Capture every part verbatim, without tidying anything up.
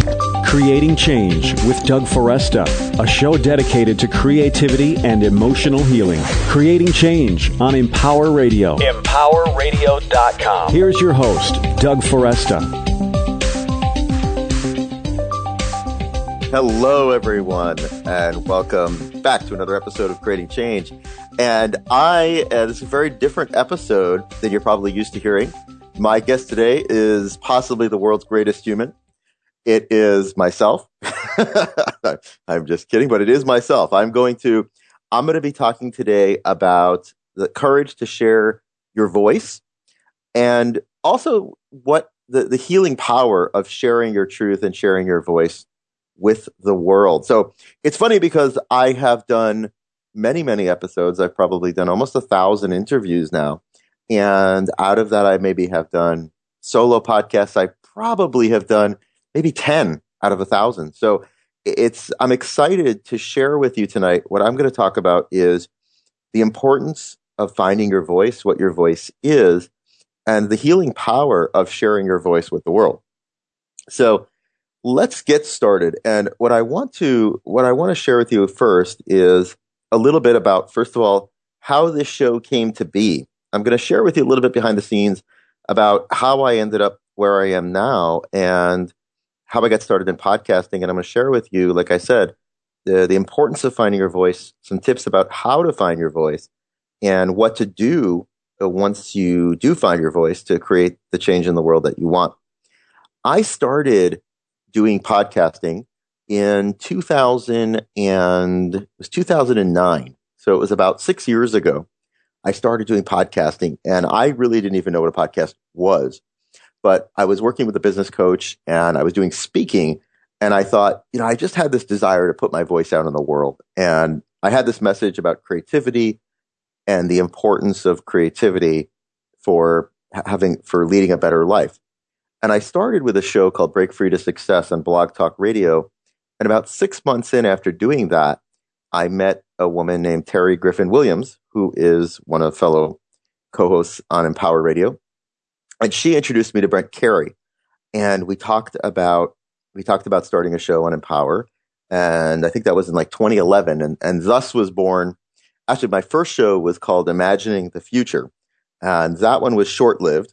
Creating Change with Doug Foresta, a show dedicated to creativity and emotional healing. Creating Change on Empower Radio. empower radio dot com. Here's your host, Doug Foresta. Hello, everyone, and welcome back to another episode of Creating Change. And I, uh, this is a very different episode than you're probably used to hearing. My guest today is possibly the world's greatest human. It is myself. I'm just kidding, but it is myself. I'm going to, I'm going to be talking today about the courage to share your voice and also what the, the healing power of sharing your truth and sharing your voice with the world. So it's funny because I have done many, many episodes. I've probably done almost a thousand interviews now. And out of that, I maybe have done solo podcasts. I probably have done maybe ten out of a thousand. So it's, I'm excited to share with you tonight. What I'm going to talk about is the importance of finding your voice, what your voice is, and the healing power of sharing your voice with the world. So let's get started. And what I want to, what I want to share with you first is a little bit about, first of all, how this show came to be. I'm going to share with you a little bit behind the scenes about how I ended up where I am now and how I got started in podcasting. And I'm going to share with you, like I said, the, the importance of finding your voice, some tips about how to find your voice, and what to do once you do find your voice to create the change in the world that you want. I started doing podcasting in two thousand and it was two thousand nine. So it was about six years ago. I started doing podcasting, and I really didn't even know what a podcast was. But I was working with a business coach and I was doing speaking, and I thought, you know, I just had this desire to put my voice out in the world. And I had this message about creativity and the importance of creativity for having, for leading a better life. And I started with a show called Break Free to Success on Blog Talk Radio. And about six months in after doing that, I met a woman named Terry Griffin Williams, who is one of fellow co-hosts on Empower Radio. And she introduced me to Brent Carey, and we talked about we talked about starting a show on Empower, and I think that was in like twenty eleven, and, and thus was born. Actually, my first show was called Imagining the Future, and that one was short-lived.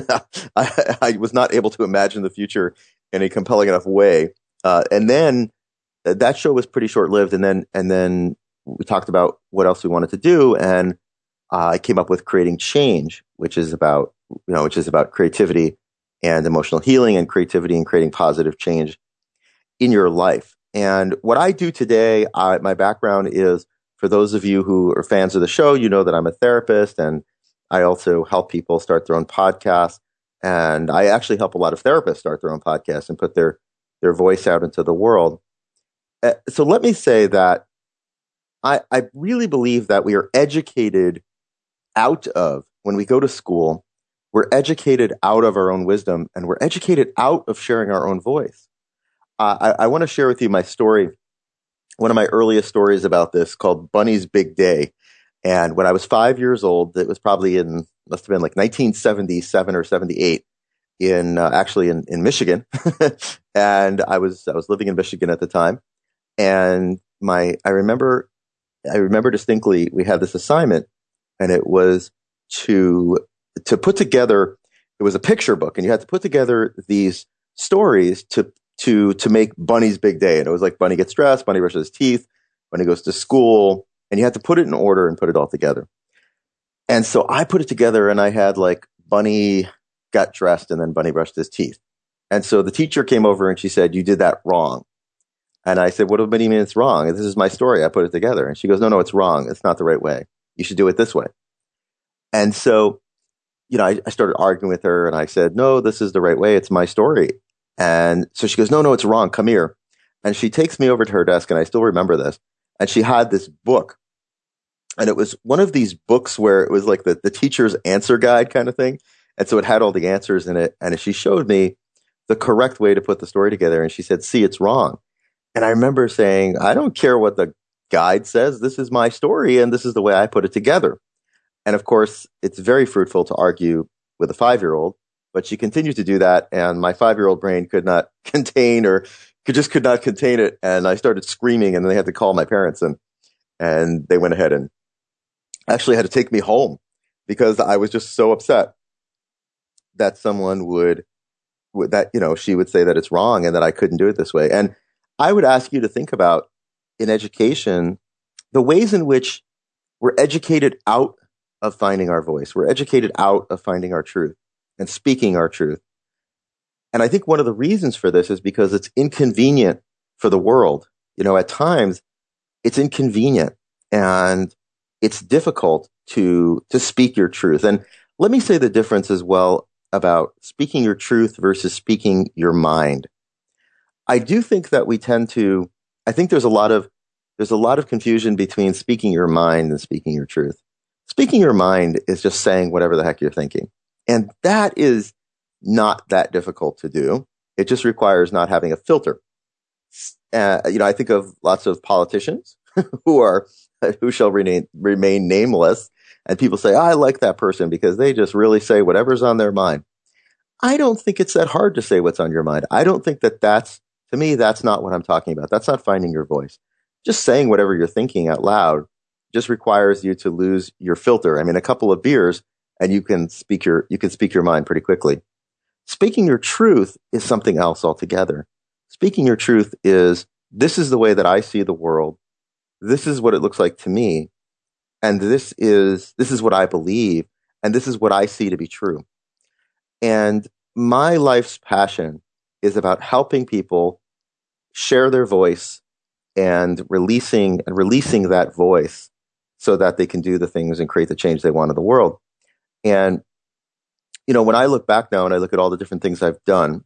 I, I was not able to imagine the future in a compelling enough way, uh, and then that show was pretty short-lived, and then and then we talked about what else we wanted to do, and uh, I came up with Creating Change, which is about you know, which is about creativity and emotional healing and creativity and creating positive change in your life. And what I do today, I, my background is, for those of you who are fans of the show, you know that I'm a therapist, and I also help people start their own podcasts. And I actually help a lot of therapists start their own podcasts and put their, their voice out into the world. Uh, so let me say that I, I really believe that we are educated out of, when we go to school, we're educated out of our own wisdom, and we're educated out of sharing our own voice. Uh, I, I want to share with you my story, one of my earliest stories about this, called Bunny's Big Day. And when I was five years old, it was probably in, must have been like nineteen seventy-seven or seventy-eight, in uh, actually in, in Michigan. And I was I was living in Michigan at the time. And my I remember I remember distinctly, we had this assignment, and it was to to put together, it was a picture book, and you had to put together these stories to to to make Bunny's Big Day. And it was like, Bunny gets dressed, Bunny brushes his teeth, Bunny goes to school, and you had to put it in order and put it all together. And so I put it together, and I had like, Bunny got dressed, and then Bunny brushed his teeth. And so the teacher came over and she said, "You did that wrong." And I said, "What do you mean it's wrong? This is my story. I put it together." And she goes, "No, no, it's wrong. It's not the right way. You should do it this way." And so, you know, I, I started arguing with her, and I said, "No, this is the right way. It's my story." And so she goes, "No, no, it's wrong. Come here." And she takes me over to her desk, and I still remember this. And she had this book, and it was one of these books where it was like the, the teacher's answer guide kind of thing. And so it had all the answers in it. And she showed me the correct way to put the story together. And she said, "See, it's wrong." And I remember saying, "I don't care what the guide says. This is my story, and this is the way I put it together." And of course, it's very fruitful to argue with a five-year-old, but she continued to do that. And my five-year-old brain could not contain or could just could not contain it. And I started screaming, and they had to call my parents, and, and they went ahead and actually had to take me home because I was just so upset that someone would, would that, you know, she would say that it's wrong and that I couldn't do it this way. And I would ask you to think about in education, the ways in which we're educated out of finding our voice. We're educated out of finding our truth and speaking our truth. And I think one of the reasons for this is because it's inconvenient for the world. You know, at times it's inconvenient and it's difficult to, to speak your truth. And let me say the difference as well about speaking your truth versus speaking your mind. I do think that we tend to, I think there's a lot of, there's a lot of confusion between speaking your mind and speaking your truth. Speaking your mind is just saying whatever the heck you're thinking. And that is not that difficult to do. It just requires not having a filter. Uh, you know, I think of lots of politicians who are, who shall remain, remain nameless. And people say, oh, I like that person because they just really say whatever's on their mind. I don't think it's that hard to say what's on your mind. I don't think that that's, to me, that's not what I'm talking about. That's not finding your voice. Just saying whatever you're thinking out loud just requires you to lose your filter. I mean, a couple of beers and you can speak your, you can speak your mind pretty quickly. Speaking your truth is something else altogether. Speaking your truth is, this is the way that I see the world. This is what it looks like to me. And this is, this is what I believe. And this is what I see to be true. And my life's passion is about helping people share their voice and releasing and releasing that voice so that they can do the things and create the change they want in the world. And, you know, when I look back now and I look at all the different things I've done,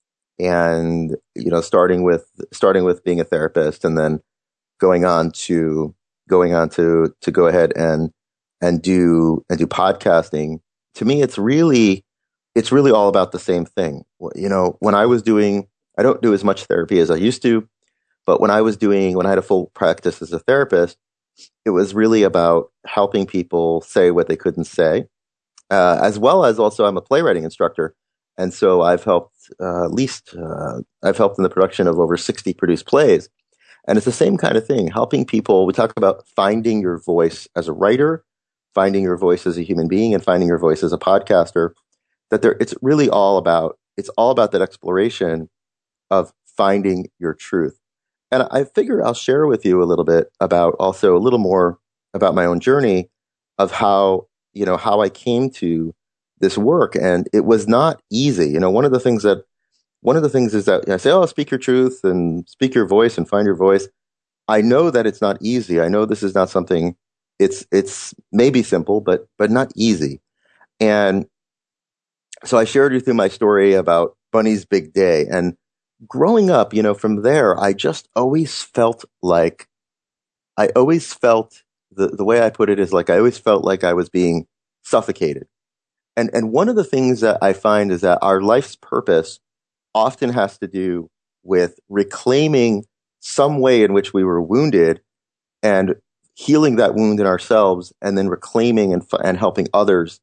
and, you know, starting with, starting with being a therapist and then going on to, going on to, to go ahead and, and do, and do podcasting, to me, it's really, it's really all about the same thing. You know, when I was doing, I don't do as much therapy as I used to, but when I was doing, when I had a full practice as a therapist, it was really about helping people say what they couldn't say, uh, as well as also I'm a playwriting instructor. And so I've helped, uh, at least, uh, I've helped in the production of over sixty produced plays. And it's the same kind of thing, helping people. We talk about finding your voice as a writer, finding your voice as a human being, and finding your voice as a podcaster. That there, it's really all about, it's all about that exploration of finding your truth. And I figure I'll share with you a little bit about also a little more about my own journey of how, you know, how I came to this work. And it was not easy. You know, one of the things that, one of the things is that you know, I say, oh, speak your truth and speak your voice and find your voice. I know that it's not easy. I know this is not something, it's, it's maybe simple, but, but not easy. And so I shared with you my story about Bunny's Big Day. And growing up, you know, from there, I just always felt like, I always felt, the, the way I put it is like, I always felt like I was being suffocated. And, and one of the things that I find is that our life's purpose often has to do with reclaiming some way in which we were wounded and healing that wound in ourselves, and then reclaiming and, and helping others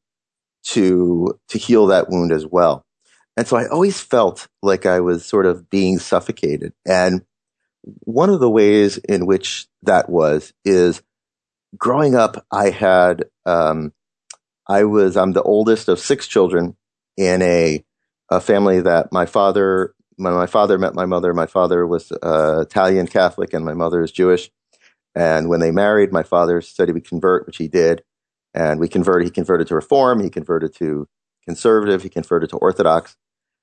to, to heal that wound as well. And so I always felt like I was sort of being suffocated. And one of the ways in which that was is growing up, I had, um, I was, I'm the oldest of six children in a, a family that my father, when my father met my mother, my father was uh, Italian Catholic and my mother is Jewish. And when they married, my father said he would convert, which he did. And we converted, he converted to Reform, he converted to Conservative, he converted to Orthodox.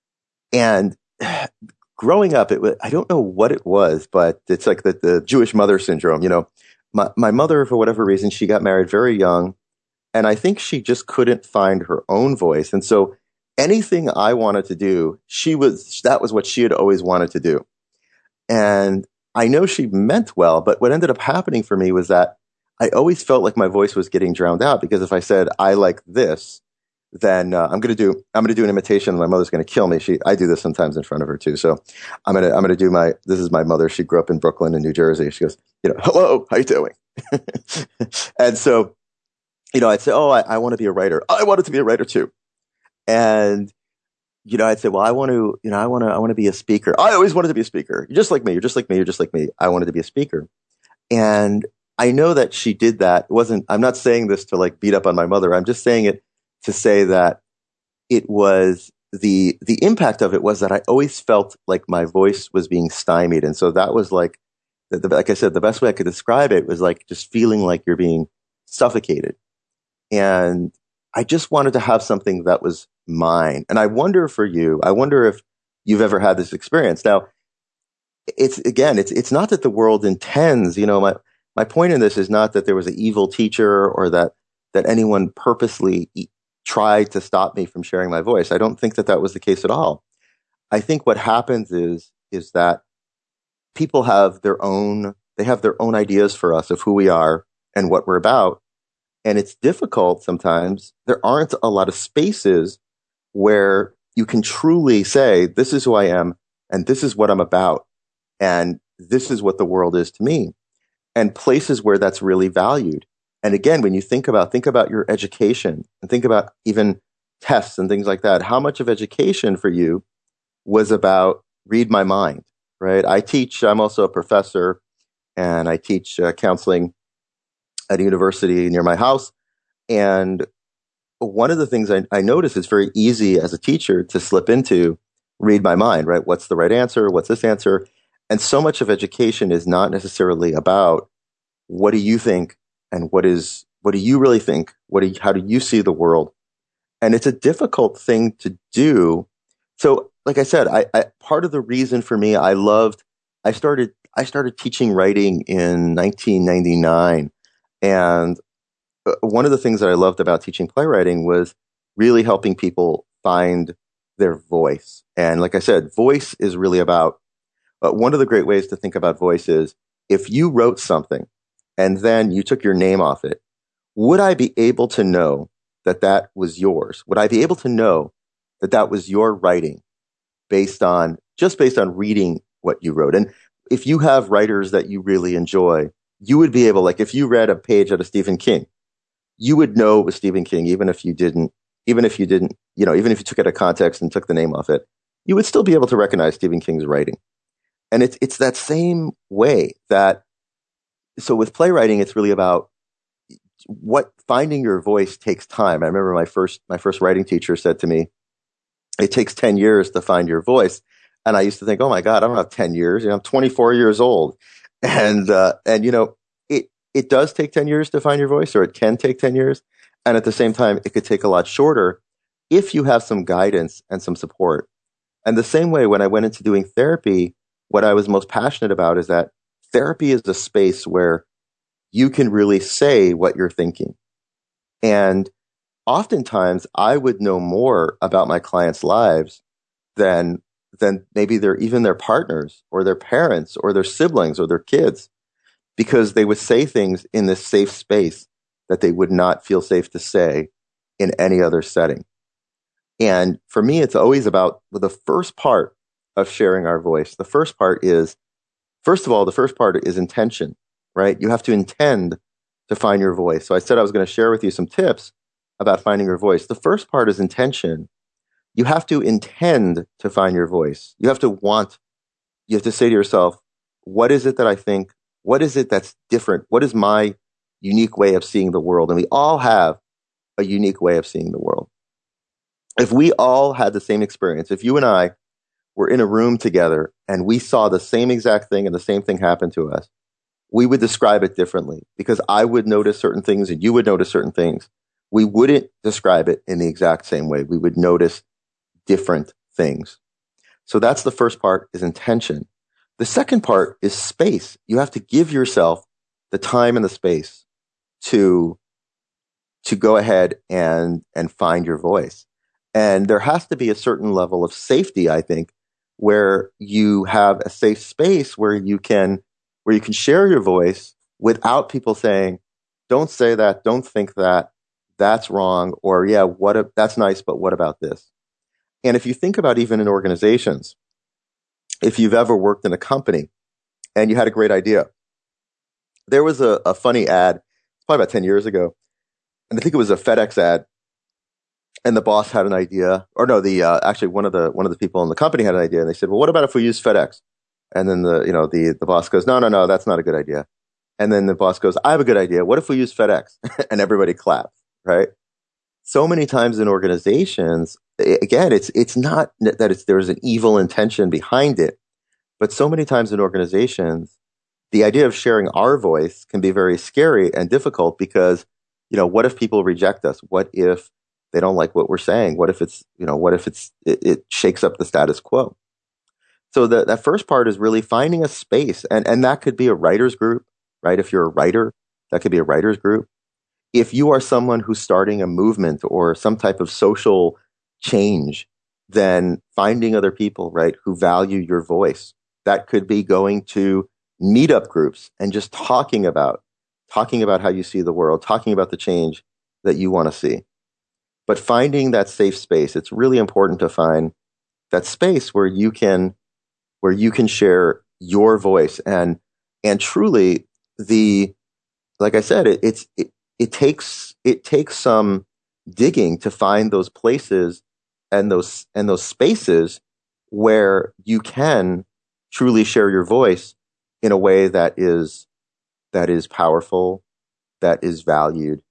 And growing up, it was, I don't know what it was, but it's like the, the Jewish mother syndrome. You know, my, my mother, for whatever reason, she got married very young. And I think she just couldn't find her own voice. And so anything I wanted to do, she was, that was what she had always wanted to do. And I know she meant well, but what ended up happening for me was that I always felt like my voice was getting drowned out, because if I said, I like this, then uh, I'm going to do, I'm going to do an imitation and my mother's going to kill me. She, I do this sometimes in front of her too. So I'm going to, I'm going to do my, this is my mother. She grew up in Brooklyn and New Jersey. She goes, you know, hello, how you doing? And so, you know, I'd say, oh, I, I want to be a writer. I wanted to be a writer too. And you know, I'd say, well, I want to, you know, I want to, I want to be a speaker. I always wanted to be a speaker. You're just like me. You're just like me. You're just like me. I wanted to be a speaker. And I know that she did that. It wasn't, I'm not saying this to like beat up on my mother. I'm just saying it to say that it was the, the impact of it was that I always felt like my voice was being stymied. And so that was like, the, the, like I said, the best way I could describe it was like just feeling like you're being suffocated. And I just wanted to have something that was mine. And I wonder for you, I wonder if you've ever had this experience. Now, it's again, it's it's not that the world intends, you know, my my point in this is not that there was an evil teacher or that that anyone purposely tried to stop me from sharing my voice. I don't think that that was the case at all. I think what happens is is that people have their own, they have their own ideas for us of who we are and what we're about. And it's difficult sometimes. There aren't a lot of spaces where you can truly say, this is who I am and this is what I'm about. And this is what the world is to me. And places where that's really valued. And again, when you think about, think about your education and think about even tests and things like that. How much of education for you was about read my mind, right? I teach, I'm also a professor and I teach uh, counseling at a university near my house. And one of the things I, I notice is very easy as a teacher to slip into read my mind, right? What's the right answer? What's this answer? And so much of education is not necessarily about what do you think and what is, what do you really think? What do you, how do you see the world? And it's a difficult thing to do. So, like I said, I, I part of the reason for me, I loved, I started, I started teaching writing in nineteen ninety-nine. And one of the things that I loved about teaching playwriting was really helping people find their voice. And like I said, voice is really about, uh, one of the great ways to think about voice is if you wrote something and then you took your name off it, would I be able to know that that was yours? Would I be able to know that that was your writing based on, just based on reading what you wrote? And if you have writers that you really enjoy, you would be able, like if you read a page out of Stephen King, you would know it was Stephen King, even if you didn't, even if you didn't, you know, even if you took it out of context and took the name off it, you would still be able to recognize Stephen King's writing. And it's, it's that same way that, so with playwriting, it's really about what finding your voice takes time. I remember my first, my first writing teacher said to me, it takes ten years to find your voice. And I used to think, oh my God, I don't have ten years. You know, I'm twenty-four years old. And, uh, and, you know, it, it does take ten years to find your voice, or it can take ten years. And at the same time, it could take a lot shorter if you have some guidance and some support. And the same way when I went into doing therapy, what I was most passionate about is that therapy is a space where you can really say what you're thinking. And oftentimes I would know more about my clients' lives than, than maybe their, even their partners or their parents or their siblings or their kids, because they would say things in this safe space that they would not feel safe to say in any other setting. And for me, it's always about the first part of sharing our voice. The first part is, first of all, the first part is intention, right? You have to intend to find your voice. So I said I was going to share with you some tips about finding your voice. The first part is intention. You have to intend to find your voice. You have to want, you have to say to yourself, what is it that I think? What is it that's different? What is my unique way of seeing the world? And we all have a unique way of seeing the world. If we all had the same experience, if you and I were in a room together and we saw the same exact thing and the same thing happen to us, we would describe it differently, because I would notice certain things and you would notice certain things. We wouldn't describe it in the exact same way. We would notice different things. So that's the first part, is intention. The second part is space. You have to give yourself the time and the space to, to go ahead and, and find your voice. And there has to be a certain level of safety, I think, where you have a safe space where you can, where you can share your voice without people saying, don't say that, don't think that, that's wrong, or yeah, what a, that's nice, but what about this? And if you think about even in organizations, if you've ever worked in a company and you had a great idea, there was a, a funny ad, probably about ten years ago, and I think it was a FedEx ad. and the boss had an idea, or no, the uh, actually one of the one of the people in the company had an idea, and they said, "Well, what about if we use FedEx?" And then the you know the the boss goes, "No, no, no, that's not a good idea." And then the boss goes, "I have a good idea. What if we use FedEx?" And everybody claps, right? So many times in organizations, again, it's it's not that it's there's an evil intention behind it, but so many times in organizations, the idea of sharing our voice can be very scary and difficult because, you know, what if people reject us? What if they don't like what we're saying? What if it's, you know, what if it's it, it shakes up the status quo? So the, that first part is really finding a space, and and that could be a writers group, right? If you're a writer, that could be a writers group. If you are someone who's starting a movement or some type of social change, then finding other people, right, who value your voice. That could be going to meetup groups and just talking about, talking about how you see the world, talking about the change that you want to see. But finding that safe space, it's really important to find that space where you can, where you can share your voice. And, and truly the, like I said, it, it's, it, It takes it takes some digging to find those places and those and those spaces where you can truly share your voice in a way that is that is powerful, that is valued,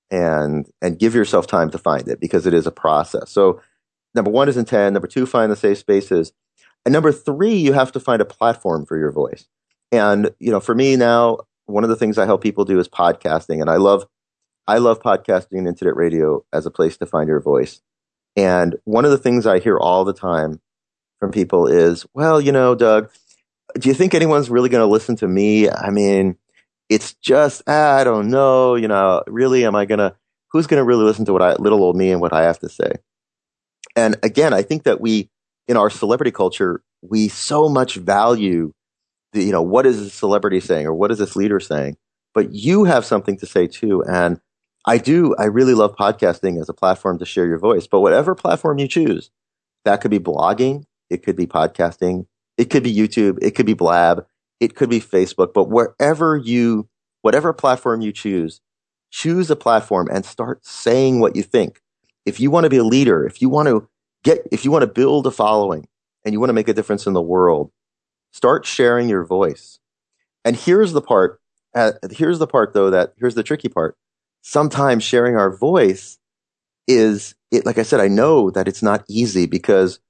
and and give yourself time to find it, because it is a process. So number one is intent. Number two, find the safe spaces. And number three, you have to find a platform for your voice. And you know, for me now, one of the things I help people do is podcasting, and I love. I love podcasting and internet radio as a place to find your voice. And one of the things I hear all the time from people is, well, you know, Doug, do you think anyone's really going to listen to me? I mean, it's just, ah, I don't know, you know, really, am I going to, who's going to really listen to what I, little old me and what I have to say? And again, I think that we, in our celebrity culture, we so much value the, you know, what is this celebrity saying or what is this leader saying? But you have something to say too. And I do. I really love podcasting as a platform to share your voice. But whatever platform you choose, that could be blogging, it could be podcasting, it could be YouTube, it could be Blab, it could be Facebook. But wherever you, whatever platform you choose, choose a platform and start saying what you think. If you want to be a leader, if you want to get, if you want to build a following and you want to make a difference in the world, start sharing your voice. And here's the part. Uh, here's the part, though, that here's the tricky part. Sometimes sharing our voice is, it, like I said, I know that it's not easy because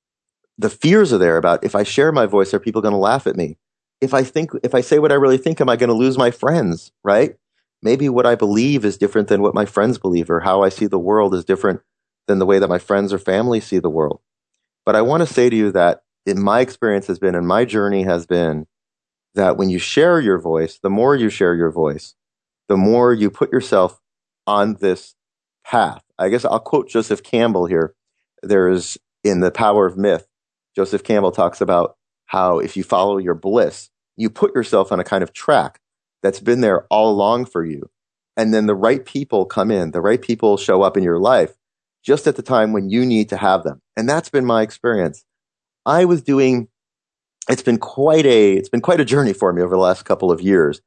the fears are there about, if I share my voice, are people going to laugh at me? If I think, if I say what I really think, am I going to lose my friends, right? Maybe what I believe is different than what my friends believe, or how I see the world is different than the way that my friends or family see the world. But I want to say to you that in my experience has been, and my journey has been, that when you share your voice, the more you share your voice, the more you put yourself on this path. I guess I'll quote Joseph Campbell here. There's, in The Power of Myth, Joseph Campbell talks about how if you follow your bliss, you put yourself on a kind of track that's been there all along for you. And then the right people come in, the right people show up in your life just at the time when you need to have them. And that's been my experience. I was doing, it's been quite a, it's been quite a journey for me over the last couple of years.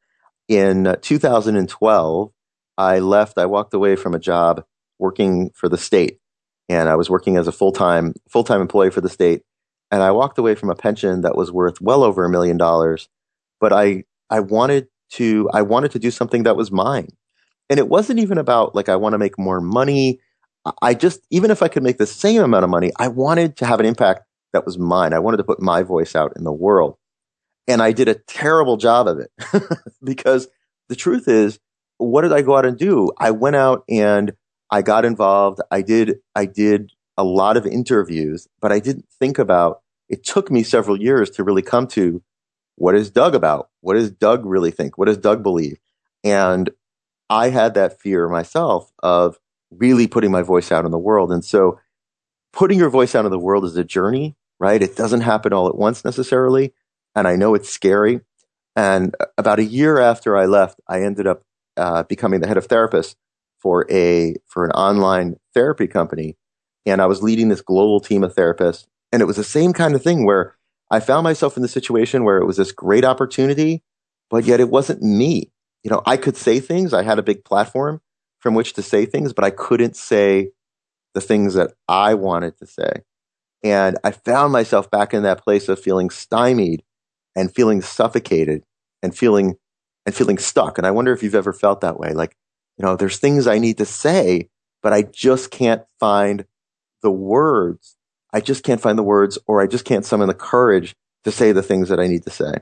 In two thousand twelve, I left, I walked away from a job working for the state. And I was working as a full-time, full-time employee for the state. And I walked away from a pension that was worth well over a million dollars. But I, I wanted to, I wanted to do something that was mine. And it wasn't even about like, I want to make more money. I just, even if I could make the same amount of money, I wanted to have an impact that was mine. I wanted to put my voice out in the world. And I did a terrible job of it because the truth is, what did I go out and do? I went out and I got involved. I did, I did a lot of interviews, but I didn't think about, it took me several years to really come to, what is Doug about? What does Doug really think? What does Doug believe? And I had that fear myself of really putting my voice out in the world. And so putting your voice out in the world is a journey, right? It doesn't happen all at once necessarily. And I know it's scary. And about a year after I left, I ended up uh, becoming the head of therapist for a for an online therapy company. And I was leading this global team of therapists. And it was the same kind of thing where I found myself in the situation where it was this great opportunity, but yet it wasn't me. You know, I could say things. I had a big platform from which to say things, but I couldn't say the things that I wanted to say. And I found myself back in that place of feeling stymied and feeling suffocated and feeling and feeling stuck. And I wonder if you've ever felt that way. Like, you know, there's things I need to say, but I just can't find the words. I just can't find the words, or I just can't summon the courage to say the things that I need to say.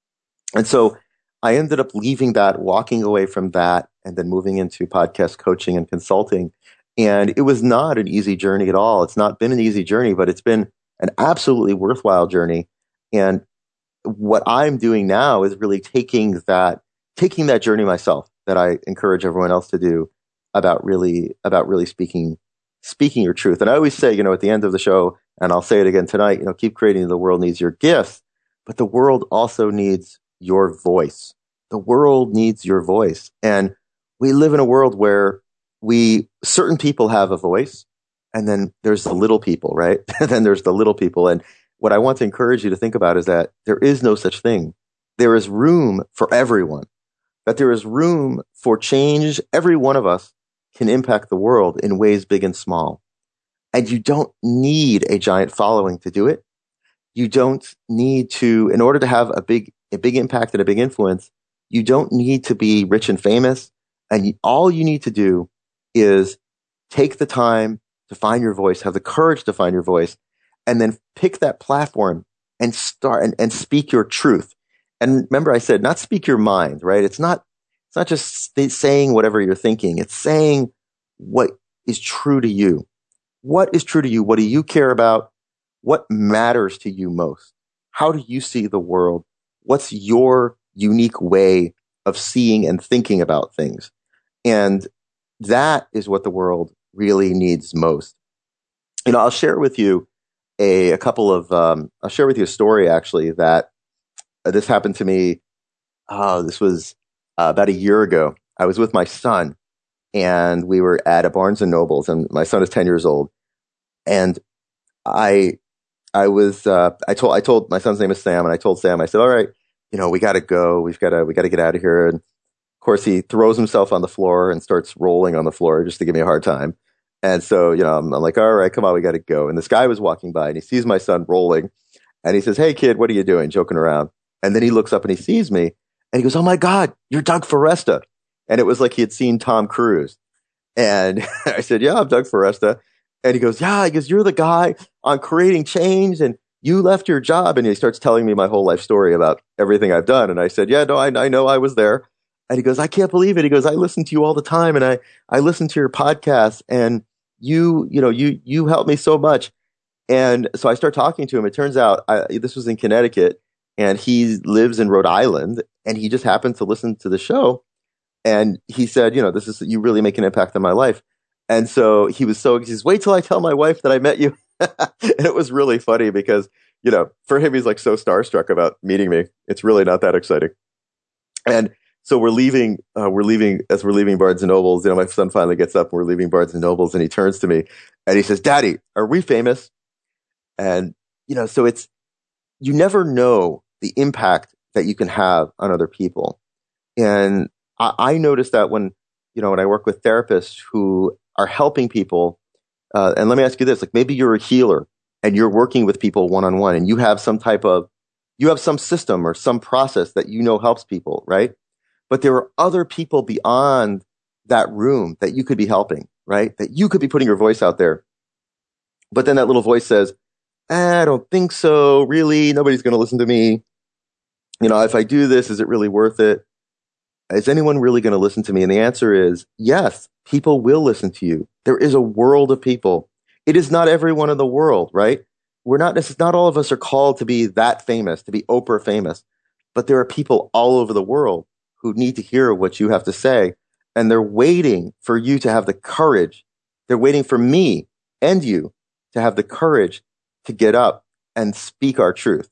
And so I ended up leaving that, walking away from that, and then moving into podcast coaching and consulting. And it was not an easy journey at all. It's not been an easy journey, but it's been an absolutely worthwhile journey. And what I'm doing now is really taking that, taking that journey myself that I encourage everyone else to do about really, about really speaking, speaking your truth. And I always say, you know, at the end of the show, and I'll say it again tonight, you know, keep creating. The world needs your gifts, but the world also needs your voice. The world needs your voice. And we live in a world where we, certain people have a voice, and then there's the little people, right? And then there's the little people. And what I want to encourage you to think about is that there is no such thing. There is room for everyone, that there is room for change. Every one of us can impact the world in ways big and small. And you don't need a giant following to do it. You don't need to, in order to have a big, a big impact and a big influence, you don't need to be rich and famous. And you, all you need to do is take the time to find your voice, have the courage to find your voice, and then pick that platform and start and, and speak your truth. And remember, I said, not speak your mind, right? It's not, it's not just saying whatever you're thinking. It's saying what is true to you. What is true to you? What do you care about? What matters to you most? How do you see the world? What's your unique way of seeing and thinking about things? And that is what the world really needs most. You know, I'll share with you a, a couple of, um, I'll share with you a story actually that uh, this happened to me. Oh, this was uh, about a year ago. I was with my son, and we were at a Barnes and Nobles, and my son is ten years old. And I, I was, uh, I told, I told, my son's name is Sam, and I told Sam, I said, all right, you know, we got to go. We've got to, we got to get out of here. And of course, he throws himself on the floor and starts rolling on the floor just to give me a hard time. And so, you know, I'm, I'm like, all right, come on, we got to go. And this guy was walking by, and he sees my son rolling, and he says, hey, kid, what are you doing? Joking around. And then he looks up and he sees me, and he goes, oh my God, you're Doug Foresta. And it was like he had seen Tom Cruise. And I said, yeah, I'm Doug Foresta. And he goes, yeah, he goes, you're the guy on Creating Change, and you left your job. And he starts telling me my whole life story about everything I've done. And I said, yeah, no, I, I know I was there. And he goes, I can't believe it. He goes, I listen to you all the time, and I, I listen to your podcast, and you, you know, you, you helped me so much. And so I start talking to him. It turns out I, this was in Connecticut, and he lives in Rhode Island, and he just happened to listen to the show. And he said, you know, this is, you really make an impact on my life. And so he was so, he says, wait till I tell my wife that I met you. And it was really funny because, you know, for him, he's like so starstruck about meeting me. It's really not that exciting. And so we're leaving, uh, we're leaving, as we're leaving Barnes and Nobles, you know, my son finally gets up and we're leaving Barnes and Nobles, and he turns to me and he says, Daddy, are we famous? And, you know, so it's, you never know the impact that you can have on other people. And I, I noticed that when, you know, when I work with therapists who are helping people, uh, and let me ask you this, like maybe you're a healer and you're working with people one-on-one, and you have some type of, you have some system or some process that you know helps people, right? But there are other people beyond that room that you could be helping, right? That you could be putting your voice out there. But then that little voice says, eh, I don't think so. Really? Nobody's going to listen to me. You know, if I do this, is it really worth it? Is anyone really going to listen to me? And the answer is yes, people will listen to you. There is a world of people. It is not everyone in the world, right? We're not, this is not all of us are called to be that famous, to be Oprah famous, but there are people all over the world who need to hear what you have to say. And they're waiting for you to have the courage. They're waiting for me and you to have the courage to get up and speak our truth.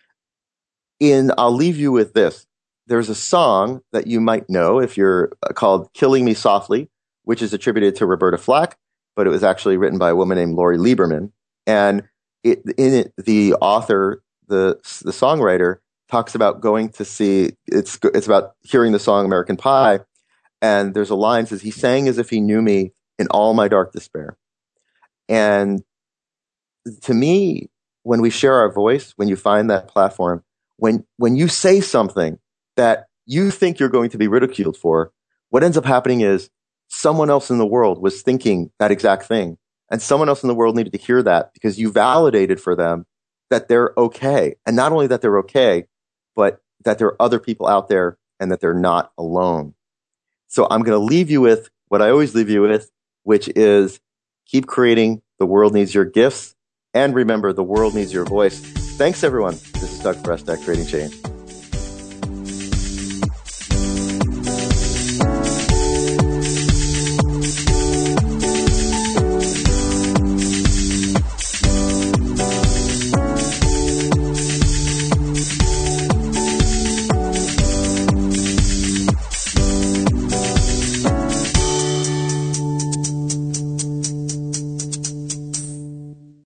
In, I'll leave you with this. There's a song that you might know if you're uh, called Killing Me Softly, which is attributed to Roberta Flack, but it was actually written by a woman named Lori Lieberman. And it, in it, the author, the, the songwriter, talks about going to see, it's, it's about hearing the song American Pie. And there's a line that says, he sang as if he knew me in all my dark despair. And to me, when we share our voice, when you find that platform, when when you say something that you think you're going to be ridiculed for, what ends up happening is someone else in the world was thinking that exact thing. And someone else in the world needed to hear that because you validated for them that they're okay. And not only that they're okay, but that there are other people out there and that they're not alone. So I'm going to leave you with what I always leave you with, which is keep creating. The world needs your gifts. And remember, the world needs your voice. Thanks, everyone. This is Doug Foresta at Creating Change.